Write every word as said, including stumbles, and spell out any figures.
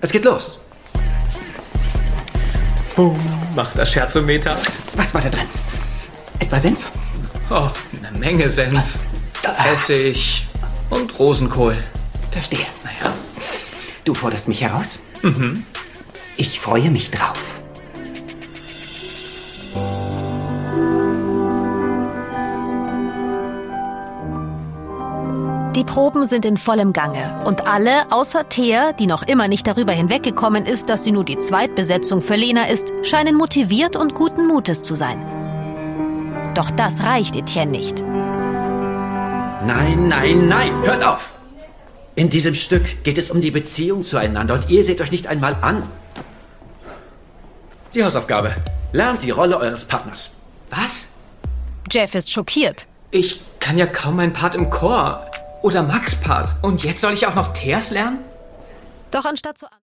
Es geht los. Boom, macht das Scherzometer. Was war da drin? Etwa Senf? Oh, eine Menge Senf. Essig und Rosenkohl. Verstehe. Naja. Du forderst mich heraus? Mhm. Ich freue mich drauf. Die Proben sind in vollem Gange und alle, außer Thea, die noch immer nicht darüber hinweggekommen ist, dass sie nur die Zweitbesetzung für Lena ist, scheinen motiviert und guten Mutes zu sein. Doch das reicht Etienne nicht. Nein, nein, nein, hört auf! In diesem Stück geht es um die Beziehung zueinander und ihr seht euch nicht einmal an. Die Hausaufgabe. Lernt die Rolle eures Partners. Was? Jeff ist schockiert. Ich kann ja kaum meinen Part im Chor. Oder Max' Part. Und jetzt soll ich auch noch Theas lernen? Doch anstatt zu